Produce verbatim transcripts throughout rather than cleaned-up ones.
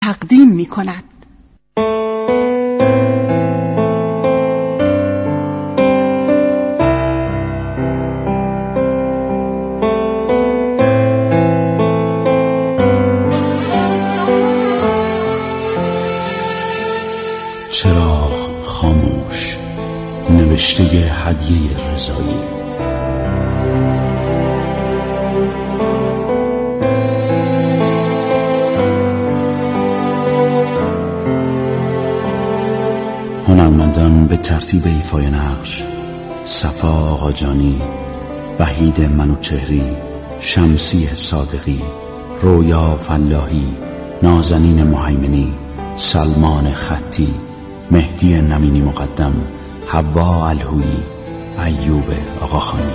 تقدیم می کند. چراغ خاموش، نوشته هدیه رضایی. هنرمندان به ترتیب ایفای نقش: صفا آقاجانی، وحید منوچهری، شمسی صادقی، رویا فلاحی، نازنین مهیمنی، سلمان خطی، مهدی نمینی مقدم، حوا الهویی، ایوب آقاخانی.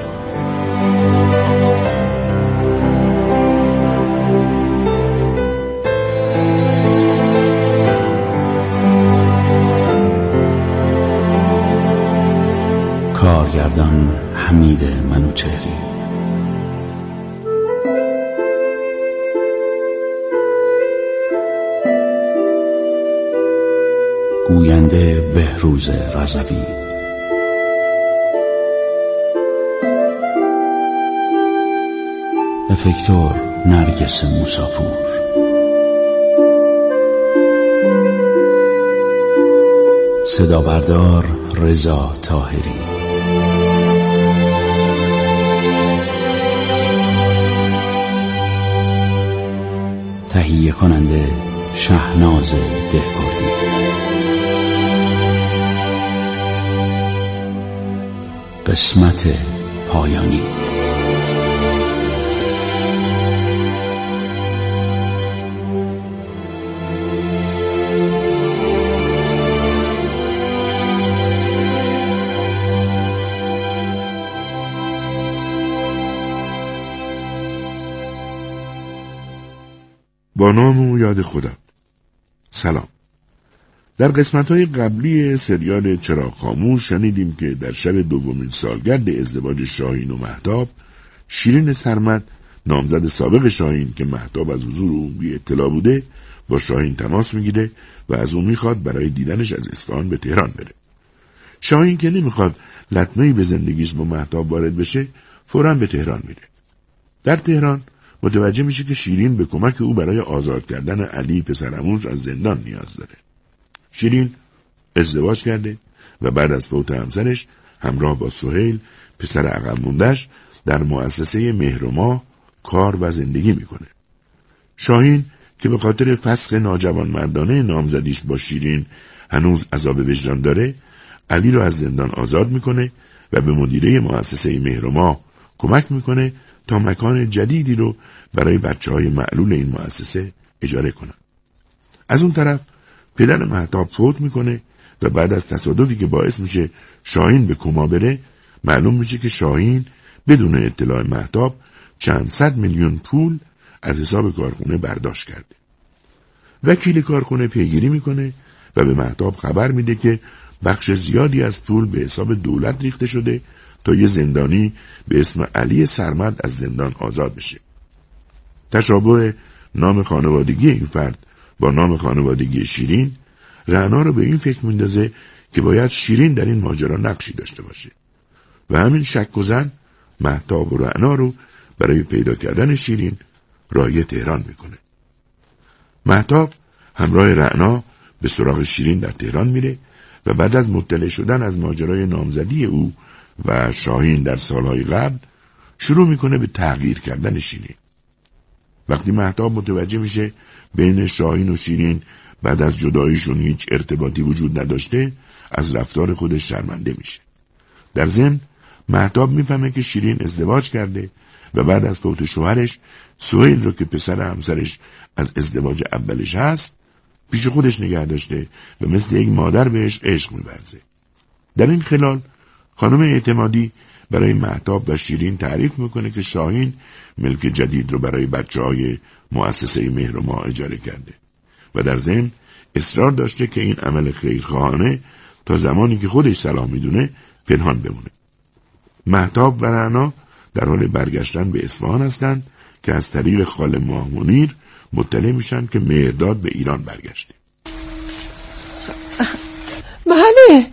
کارگردان حمید منوچهری. گوینده بهروز رضوی. افکتور نرگس موساپور. صدا بردار رضا طاهری. تهیه کننده شهناز دهکردی. قسمت پایانی. با نام و یاد خدا. سلام. در قسمت‌های قبلی سریال چراغ خاموش شنیدیم که در شب دومین سالگرد ازدواج شاهین و مهتاب، شیرین سرمد، نامزد سابق شاهین که مهتاب از حضور او بی اطلاع بوده، با شاهین تماس میگیره و از او میخواد برای دیدنش از اصفهان به تهران بره. شاهین که نمیخواد لطمه‌ای به زندگیش با مهتاب وارد بشه، فوراً به تهران میره. در تهران متوجه میشه که شیرین به کمک او برای آزاد کردن علی پسرعموش از زندان نیاز داره. شیرین ازدواج کرده و بعد از فوت همسرش همراه با سهیل پسر عقب مونده‌اش در مؤسسه مهرما کار و زندگی میکنه. شاهین که به خاطر فسخ ناجوانمردانه نامزدیش با شیرین هنوز عذاب وجدان داره، علی رو از زندان آزاد میکنه و به مدیره مؤسسه مهرما کمک میکنه تا مکان جدیدی رو برای بچه‌های معلول این مؤسسه اجاره کنن. از اون طرف پدر مهتاب فوت میکنه و بعد از تصادفی که باعث میشه شاهین به کما بره، معلوم میشه که شاهین بدون اطلاع مهتاب چند صد میلیون پول از حساب کارخونه برداشت کرده. وکیل کارخونه پیگیری میکنه و به مهتاب خبر میده که بخش زیادی از پول به حساب دولت ریخته شده تا یه زندانی به اسم علی سرمد از زندان آزاد بشه. تشابه نام خانوادگی این فرد با نام خانوادگی شیرین، رعنا رو به این فکر میندازه که باید شیرین در این ماجرا نقشی داشته باشه و همین شک و ظن مهتاب و رعنا رو برای پیدا کردن شیرین راهی تهران میکنه. مهتاب همراه رعنا به سراغ شیرین در تهران میره و بعد از مطلع شدن از ماجرای نامزدی او و شاهین در سالهای قبل شروع میکنه به تغییر کردن شیرین. وقتی مهتاب متوجه میشه بین شاهین و شیرین بعد از جداییشون هیچ ارتباطی وجود نداشته، از رفتار خودش شرمنده میشه. در ضمن مهتاب میفهمه که شیرین ازدواج کرده و بعد از فوت شوهرش سهیل رو که پسر همسرش از ازدواج اولش هست پیش خودش نگه داشته و مثل یک مادر بهش عشق می‌ورزه. در این خلال خانم اعتمادی برای مهتاب و شیرین تعریف میکنه که شاهین ملک جدید رو برای بچه‌های مؤسسه مهرما اجاره کرده و در ضمن اصرار داشته که این عمل خیرخواهانه تا زمانی که خودش صلاح میدونه پنهان بمونه. مهتاب و رعنا در حال برگشتن به اصفهان هستند که از طریق خاله ماه منیر مطلع میشن که مهرداد به ایران برگشته. بله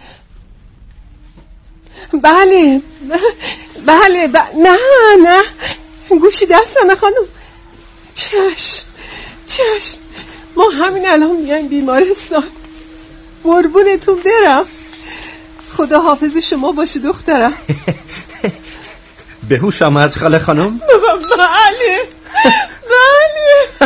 بله بله ب... نه نه گوشی دستمه خانم. چشم چشم ما همین الان میایم بیمارستان. قربونتون برم. خدا حافظ شما باشه دخترم. به هوش آمد خاله خانم؟ بله بله.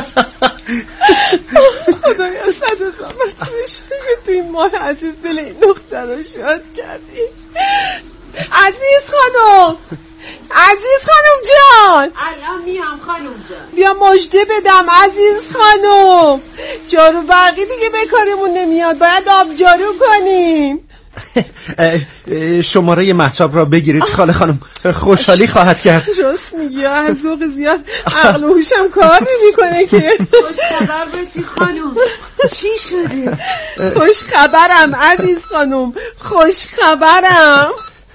خدایا صد هزار مرتبه شکر تو این ماه عزیز دل این دختر رو شاد کردی. عزیز خانم عزیز خانم جان. الان میام خانم جان. بیا مژده بدم عزیز خانم. جارو برقی دیگه به کارمون نمیاد، باید آب جارو کنیم. شماره مهتاب را بگیرید خاله خانم، خوشحالی خواهد کرد. راست میگی، از ذوق زیاد عقل و هوشم کار نمیکنه که. خوش خبر باشی خانم. چی شده؟ خوش خبرم عزیز خانم، خوش خبرم.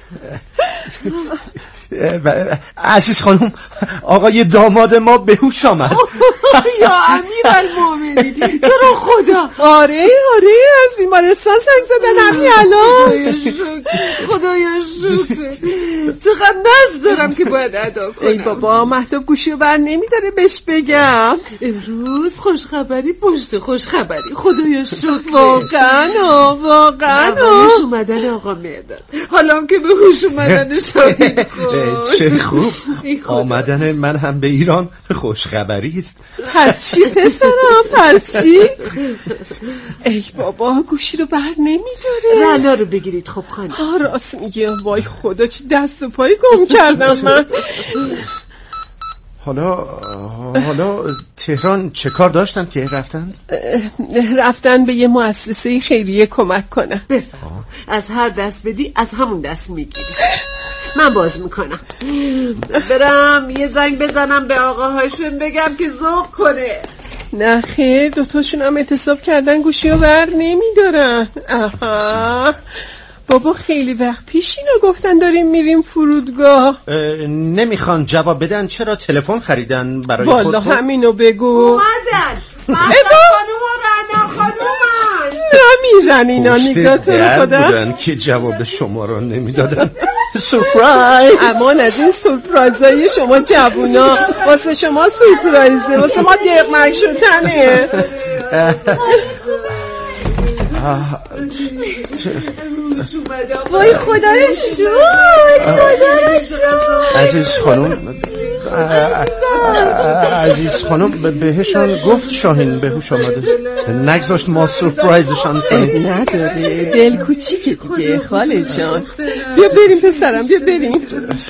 عزیز خانم، آقای داماد ما به هوش آمد. یا امیرالمومنین، تو رو خدا. آره آره از بیمارستان زنگ زدن همین الان. خدایا شکر. چقدر ناز دارم که باید ادا کنم. ای بابا مهتاب گوشیو بر نمیداره بهش بگم. امروز خوش خبری پشت خوش خبری. خدایا شکر. واقعا واقعا اولش اومدن آقا مهرداد، حالا که به هوش اومدن شاهین. چه خوب، آمدن من هم به ایران خوش خبری است. پس چی پسرم، پس چی؟ ای بابا گوشی رو بر نمیداره. رنا رو بگیرید خب خانم. آه راست میگه. وای خدا چه دست و پایی گم کردم من. حالا حالا تهران چه کار داشتن که رفتن؟ رفتن به یه مؤسسه خیریه کمک کنن. از هر دست بدی از همون دست میگیری. من باز میکنم. برم یه زنگ بزنم به آقا هاشم بگم که ذوق کنه. نه خیر، دوتاشون هم اعتصاب کردن گوشی رو بر نمیدارن. آها بابا خیلی وقت پیش اینو گفتن داریم میریم فرودگاه. نمیخوان جواب بدن، چرا تلفن خریدن برای خود؟ والا همینو بگو. اومدن مهتاب خانوم و رنا خانومن. نمیرن اینا، نگاه تو رو خدا بودن که جواب شما رو نمیدادن. سورپرایز. امان از این سورپرایزای شما جوونا. واسه شما سورپرایزه، واسه ما دقمرگ شدنه. وای خدا رو شد، خدا رو شد. عزیز خانم عزیز خانم بهشون گفت شاهین به هوش آمده، نگذاشت ما سورپرایزشان کنیم. نداره، دل کوچیکه دیگه خاله جان. بیا بریم پسرم، بیا بریم.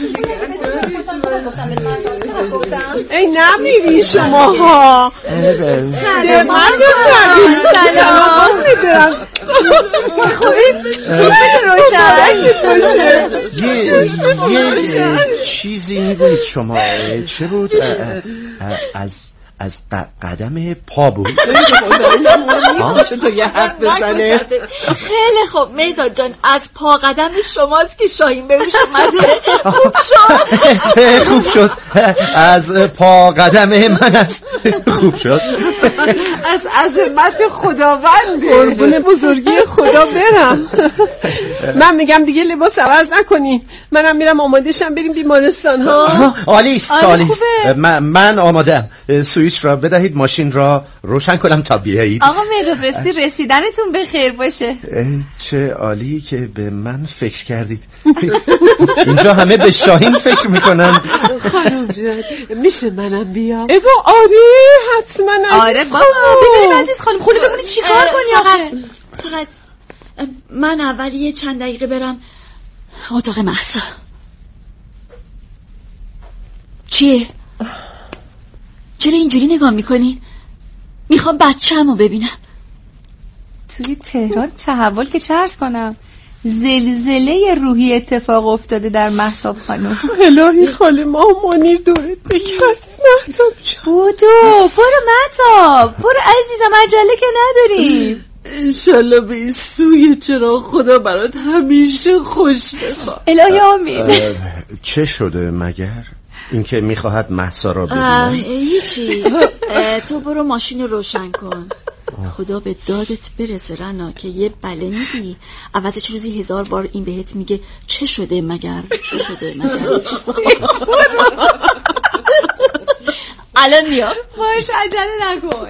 ای نمیری شما ها. سلام سلام میبرم. خوبی؟ چشمت روشن یه چیزی میگوید شما چه بود؟ از از قدم پا بود. تو یه حرف بزنه. خیلی خوب مهرداد جان، از پا قدم شماست که شاهین به هوش اومده. خوب شد خوب شد. از پا قدم من است. خوب شد. از عظمت خداونده. قربون بزرگی خدا برم. من میگم دیگه لباس عوض نکنین، منم میرم آمادهشم بریم بیمارستان ها. عالی است عالی است. من آماده‌ام. سویچ را بدهید ماشین را روشن کنم تا بیایید. آقا مهرداد راستی رسیدنتون به خیر باشه. چه عالی که به من فکر کردید. اینجا همه به شاهین فکر میکنن. خانم جان میشه منم بیام؟ ایوا آره حتما. آره بابا ببینیم عزیز خانم خونه بمونید چی کار کنی. فقط فقط من اول یه چند دقیقه برم اتاق مهسا. چیه؟ چرا اینجوری نگاه میکنین؟ میخوام بچه‌مو ببینم. توی تهران تحول که چه عرض کنم، زلزله روحی اتفاق افتاده در مهتاب خانم. الهی خاله ما و منیر دورت بکرد. مهتاب جان بودو برو مهتاب برو عزیزم، عجله که نداریم. انشالله به این سوی چرا خدا برات همیشه خوش بخواد. الهی آمین. چه شده مگر؟ اینکه میخواهد مهسا را ببیند؟ هیچی. تو برو ماشین رو روشن کن. خدا به دادت برسه رنا که یه بله میدی عوض چه روزی هزار بار این بهت میگه چه شده مگر چه شده مگر. الان میام. باش عجله نکن.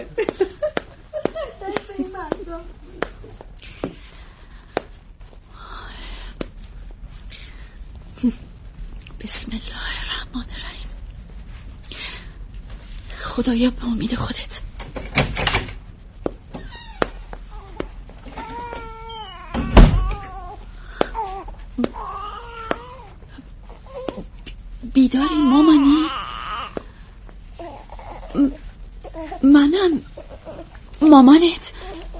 بسم الله الرحمن الرحیم. خدایا به امید خودت. بیداری مامانی؟ منم مامانت،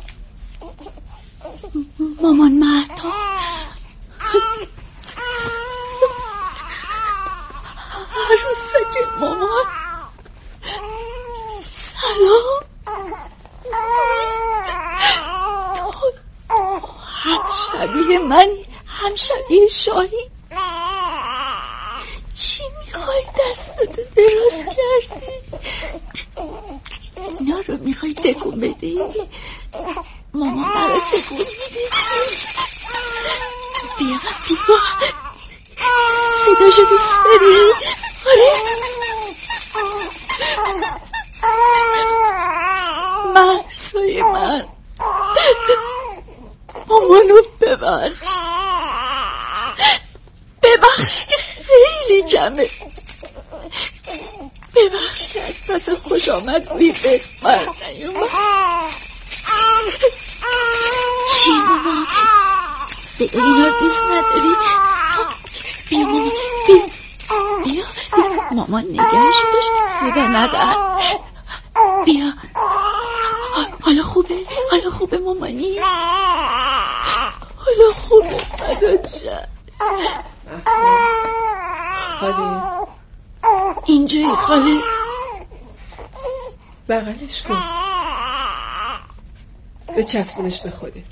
مامان مهتاب. عروسک مامان سلام. تو هم شبیه منی هم شبیه شاهی. چی میخوای دستتو دراز کردی؟ اینا رو میخوای تکون بدی؟ مامان برای تکون میدی. بیا بیا صداشو دوست داری؟ آره مهسای من مامانو ببخش ببخش که خیلی کمه. ببخش که از پس خوش آمد روی به من نیومد. چی مامان؟ صدای اینا رو دوست نداری؟ بیا مامان بیا بیا مامان نگهش داشت صدا ندن. بیا حالا خوبه؟ حالا خوبه مامانی؟ حالا خوبه فدات شد. خاله اینجایی خاله؟ بغلش کن به چسبونش به خودت.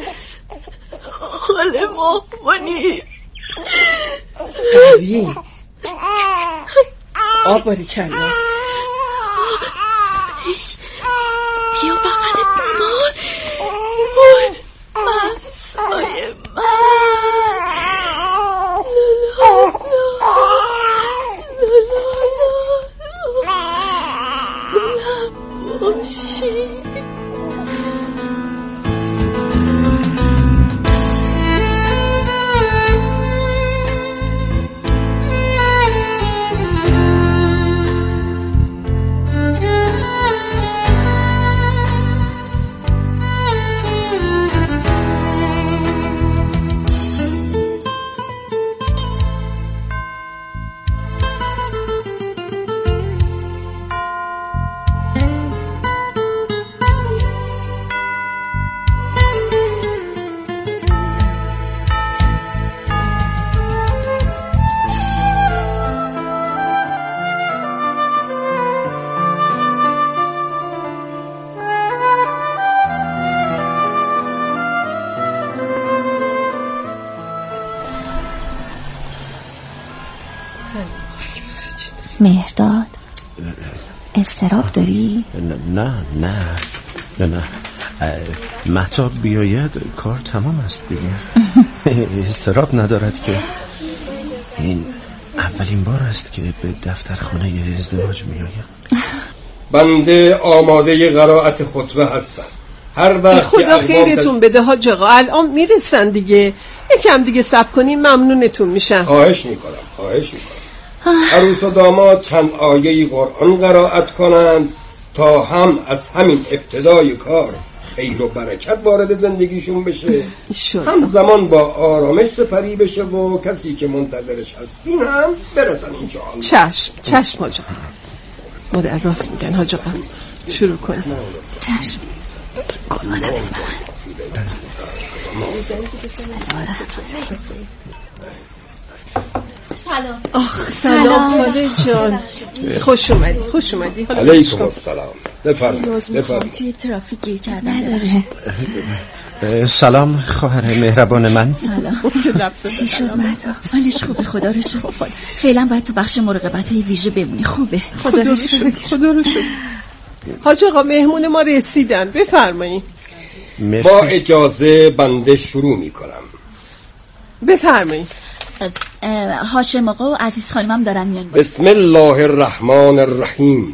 خاله مامانی قوی آب باری کلا. بیا بغل مامان. مهسای من باشی. مهرداد استراب داری؟ نه نه نه نه مهتاب بیاید کار تمام است دیگه. استراب ندارد که. این اولین بار است که به دفتر خانه ازدواج میآیم. بنده آماده قرائت خطبه هستم. هر وقت خدا خیرتون بده حاج آقا، الان میرسن دیگه. یکم دیگه صبر کنین ممنونتون میشم. خواهش میکنم خواهش میکنم. عروس و داماد چند آیه قرآن قرائت کنند تا هم از همین ابتدای کار خیر و برکت وارد زندگیشون بشه، هم زمان با آرامش سپری بشه و کسی که منتظرش هستین هم برسن اینجا. چشم چشم حاج آقا. مادر راست میگن حاج آقا. شروع کنیم. چشم قرآن بزن. سلام. آخ سلام خاله جان. خوش اومدی. خوش اومدی. علیکم السلام. بفرمایید. بفرمایید. توی ترافیک گیر کردم. نداره. سلام خواهر مهربان من. سلام. چی شد مهتاب؟ حالش خوبه خدا رو شکر. فعلا باید تو بخش مراقبت‌های ویژه بمونی. خوبه. خدا رو شکر. خدا رو شکر. حاج آقا مهمون ما رسیدن. بفرمایید. با اجازه بنده شروع میکنم. بفرمایید. هاشم آقا و عزیز خانمم دارن میان. بسم الله الرحمن الرحیم.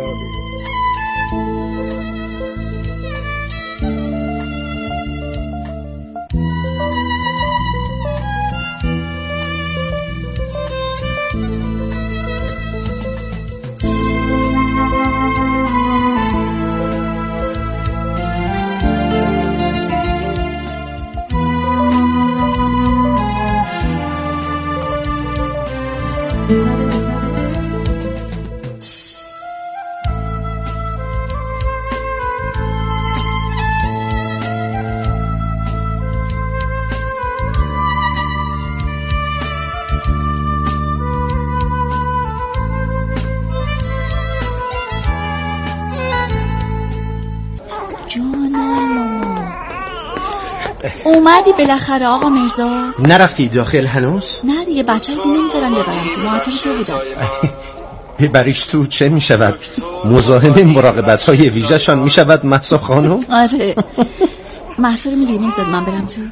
اومدی بالاخره آقا مهرداد؟ نرفتی داخل هنوز؟ نه دیگه بچه رو نمیذارن ببرم تو معطل تو بودم. ببریش تو چه میشود؟ مزاحم مراقبت های ویژه شان میشود مهسا خانم؟ آره مهسا رو میگیری مهرداد من برم تو؟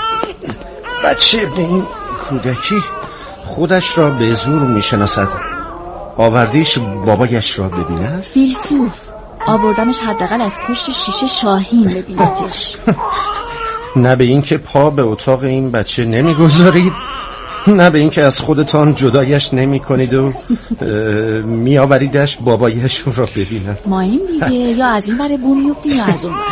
بچه به این کودکی خودش را به زور میشناسد. آوردیش بابایش را ببیند؟ فیلسوف آوردمش حداقل از پشت شیشه شاهین ببیندش. نه به این که پا به اتاق این بچه نمیگذارید، نه به این که از خودتان جدایش نمی کنید و می آوریدش بابایش را ببیند. ما این دیگه یا از این بره بوم میفتیم یا از اون بره.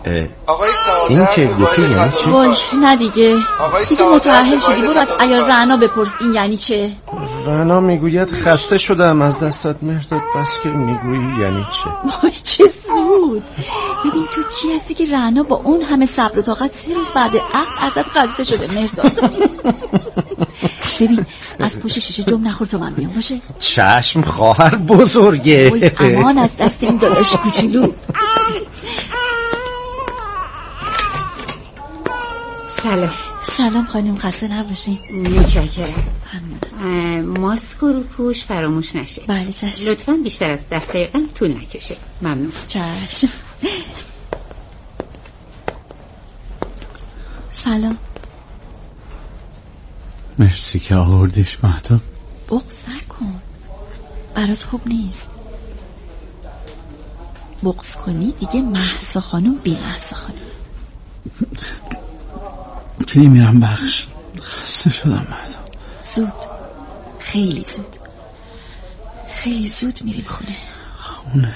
این که گفتی یعنی چی؟ وای نه دیگه دیگه متأهل شدی. برو از عیار رعنا بپرس این یعنی چه؟ رعنا میگوید خسته شدم از دستت مهرداد. بس که میگویی یعنی چه؟ وای چه زود. ببین تو کی هستی که رعنا با اون همه صبر و طاقت سه روز بعد عقد ازت خسته شده مهرداد. ببین از پشت شیشه جم نخور تا من بیام باشه. چشم خواهر بزرگه. وای امان از دست این داداش کوچولو. سلام. سلام خانم خسته نباشین. متشکرم. ماسک و روپوش فراموش نشه. بله چشم. لطفاً بیشتر از ده دقیقه طول نکشه. ممنون. چشم. سلام. مرسی که آوردیش مهتاب. بغض نکن برات خوب نیست. بغض کنی دیگه مهسا خانم بی مهسا خانم. کی میرم بخش. خسته شدم مهتاب. زود خیلی زود خیلی زود میریم خونه. خونه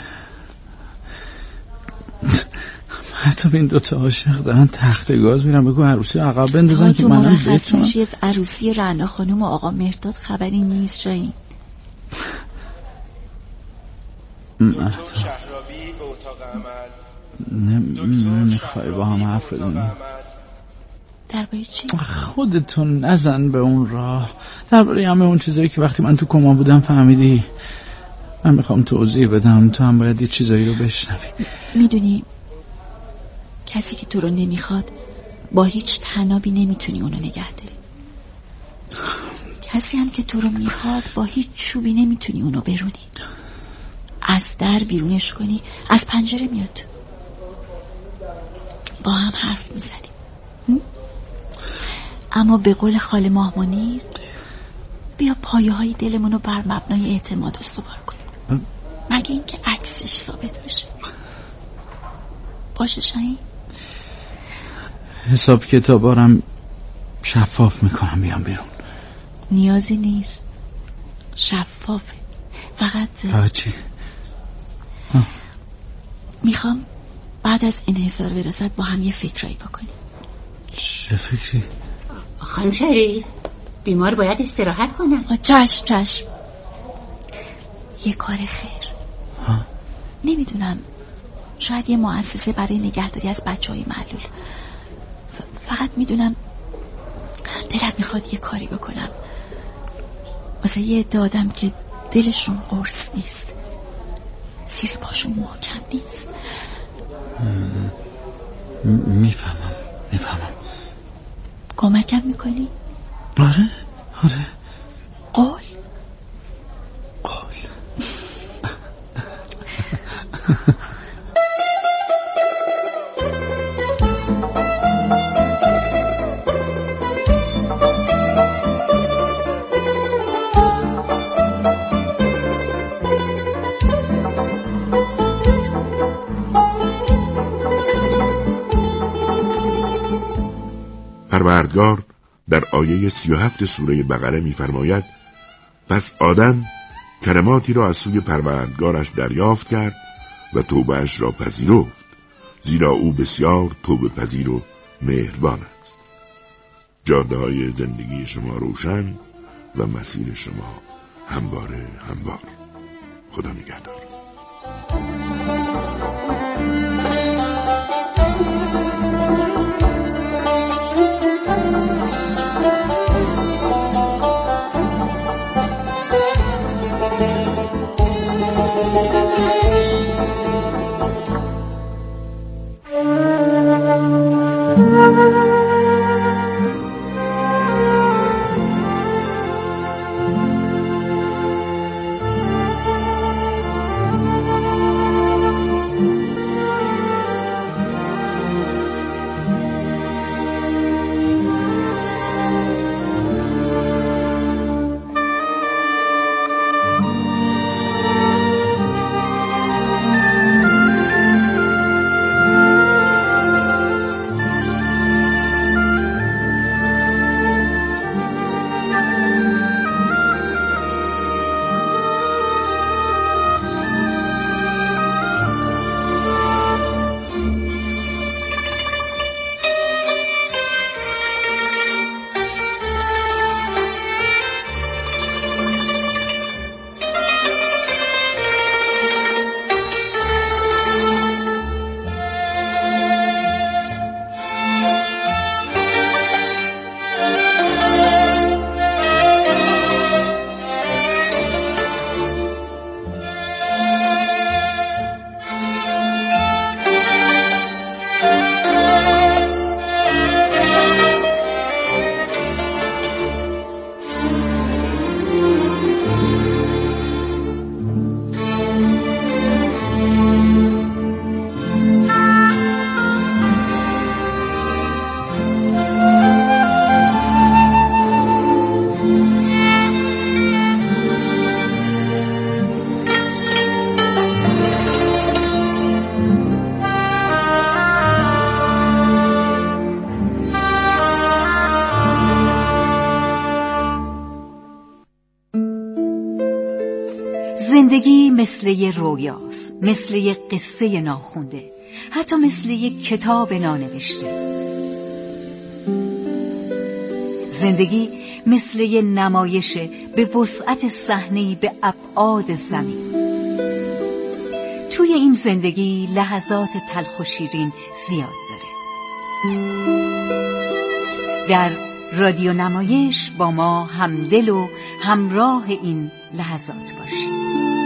حتی این دوتا عاشق دارن تخت گاز میرن. بگو عروسی عقب بندازن که منم بتونم. از عروسی رعنا خانم و آقا مهرداد خبری نیست شاین. مهتاب نمیخوای با هم حرف بزنیم؟ درباره چی؟ خودتون نزن به اون راه. درباره همه اون چیزایی که وقتی من تو کما بودم فهمیدی. من میخوام توضیح بدم تو هم باید یه چیزایی رو بشنوی. میدونی کسی که تو رو نمیخواد با هیچ تنابی نمیتونی اونو نگه داری. کسی هم که تو رو میخواد با هیچ چوبی نمیتونی اونو برونی. از در بیرونش کنی از پنجره میاد تو. با هم حرف میزنیم. اما به قول خاله ماه منیر بیا پایه های دلمونو بر مبنای اعتماد استوار کنیم. مگه اینکه عکسش ثابت بشه. باشه شاین؟ حساب کتابارم شفاف میکنم بیام بیرون. نیازی نیست شفافه. فقط فقط چی؟ میخوام بعد از این هزار برسد با هم یه فکرایی بکنیم. چه فکری؟ خانم شریف بیمار باید استراحت کنن. چشم چشم. یه کار خیر. ها؟ نمیدونم شاید یه مؤسسه برای نگهداری از بچه های معلول. فقط میدونم دلم میخواد یه کاری بکنم واسه یه عده آدم که دلشون قرص نیست، زیر پاشون محکم نیست. میفهمم میفهمم. کمکم میکنی؟ آره آره. قول؟ قول. پروردگار در آیه سی و هفت سوره بقره می‌فرماید: پس آدم کلماتی را از سوی پروردگارش دریافت کرد و توبه‌اش را پذیرفت، زیرا او بسیار توبه پذیر و مهربان است. جاده‌های زندگی شما روشن و مسیر شما همواره هموار. خدا نگهدار. زندگی مثل یه رویاست، مثل یه قصه ناخونده، حتی مثل یه کتاب نانوشته. زندگی مثل یه نمایشه به وسعت صحنه‌ای به ابعاد زمین. توی این زندگی لحظات تلخ و شیرین زیاد داره. در رادیو نمایش با ما همدل و همراه این لحظات باشید.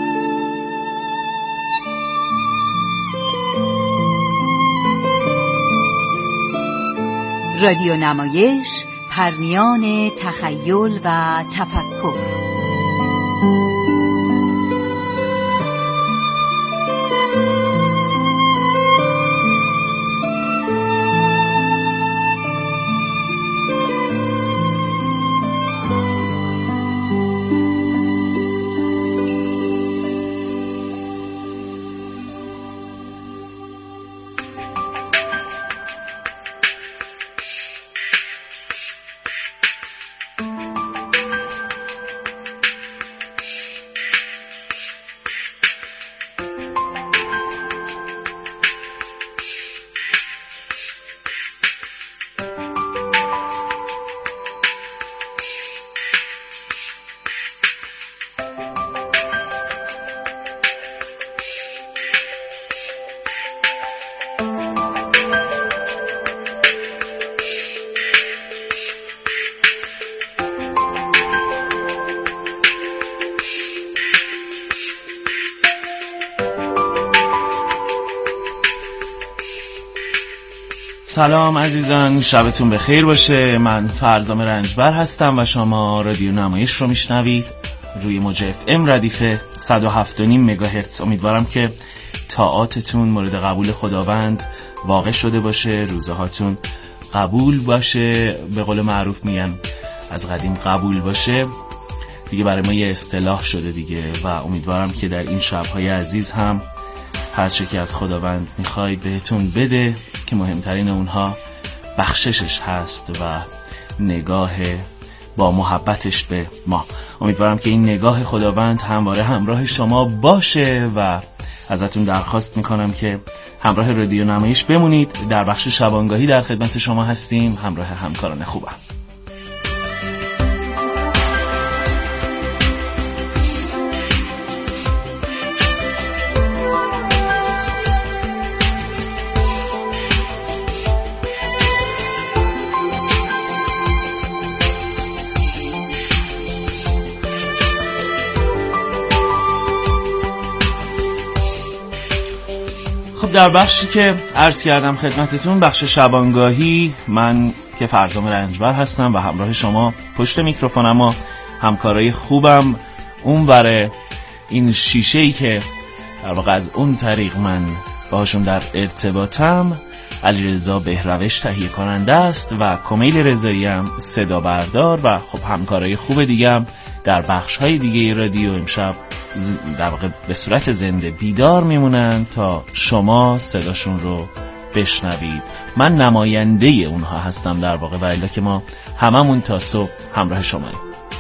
رادیو نمایش، پرمیان تخیل و تفکر. سلام عزیزان، شبتون بخیر باشه. من فرزام رنجبر هستم و شما رادیو نمایش رو میشنوید روی موج اف ام ردیف صد و هفت و نیم مگاهرتز. امیدوارم که طاعاتتون مورد قبول خداوند واقع شده باشه، روزه هاتون قبول باشه، به قول معروف میگن از قدیم قبول باشه دیگه، برای ما یه اصطلاح شده دیگه. و امیدوارم که در این شب‌های عزیز هم هر چه که از خداوند میخواید بهتون بده، که مهمترین اونها بخششش هست و نگاه با محبتش به ما. امیدوارم که این نگاه خداوند همواره همراه شما باشه و ازتون درخواست میکنم که همراه رادیو نمایش بمونید. در بخش شبانگاهی در خدمت شما هستیم همراه همکاران خوبم. خب در بخشی که عرض کردم خدمتتون، بخش شبانگاهی، من که فرزام رنجبر هستم و همراه شما پشت میکروفونم و همکارای خوبم اون ور این شیشه‌ای که در واقع از اون طریق من باهاشون در ارتباطم، علیرضا بهروش تهیه کننده است و کمیل رضایی هم صدا بردار و خب همکارای خوب دیگه هم در بخش‌های دیگه رادیو امشب در واقع به صورت زنده بیدار میمونن تا شما صداشون رو بشنوید. من نماینده اونها هستم در واقع، و الا که ما هممون تا صبح همراه شماییم.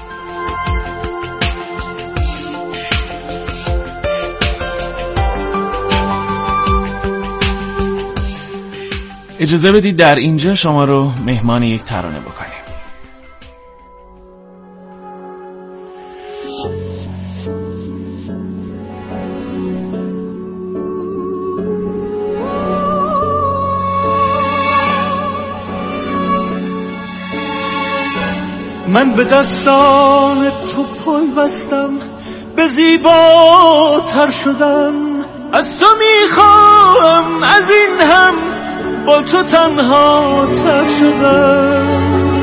اجازه بدید در اینجا شما رو مهمان یک ترانه بکنیم. من به دستان تو پل بستم، به زیباتر شدم، از تو میخوام از این هم با تو تنها تر شدم،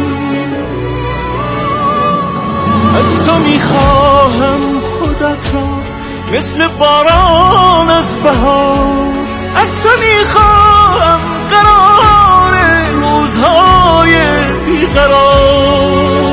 از تو میخواهم خودت را مثل باران از بهار، از تو میخواهم قرار روزهای بیقرار.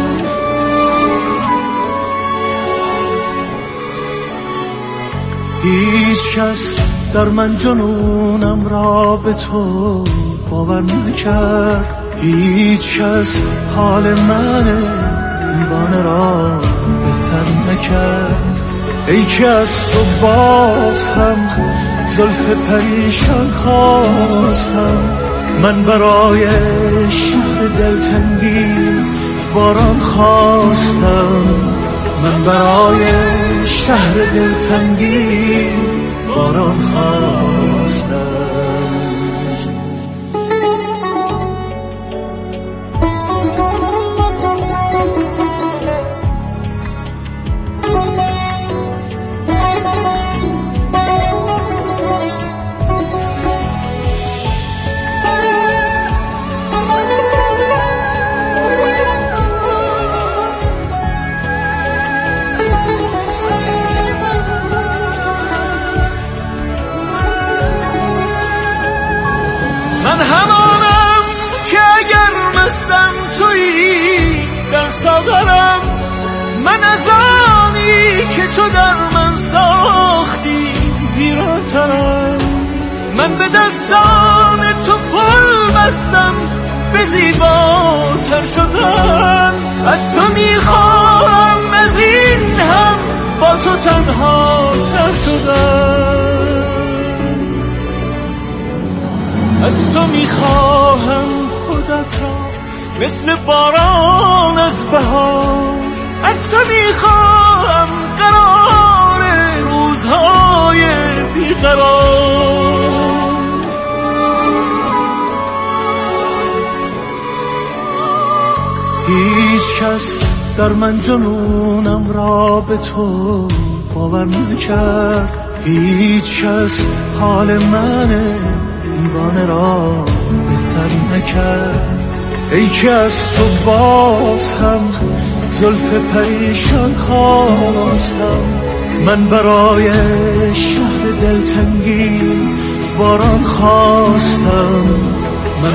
هیچ کس در من جنونم را به تو باور نکرد، هیچ کس حال من دیوانه را بهتر نکرد. ای که از تو باز هم زلف پریشان خواستم، من برای شهر دلتنگی باران خواستم، من برای شهر دلتنگی باران خواستم. من همانم که اگر مستم تویی در ساغرم، من از آنی که تو در من ساختی ویرانترم. من به دستان تو پل بستم، به زیباتر شدم، از تو میخواهم از این هم با تو تنها تر شدم، از تو میخواهم خودت را مثل باران از بهار، از تو میخواهم قرار روزهای بیقرار. هیچ کس در من جنونم را به تو باور نکرد، هیچ کس حال من دیوانه را کرد، ای که از تو باز هم زلف پریشان خواستم. من برای شهر دلتنگی باران خواستم،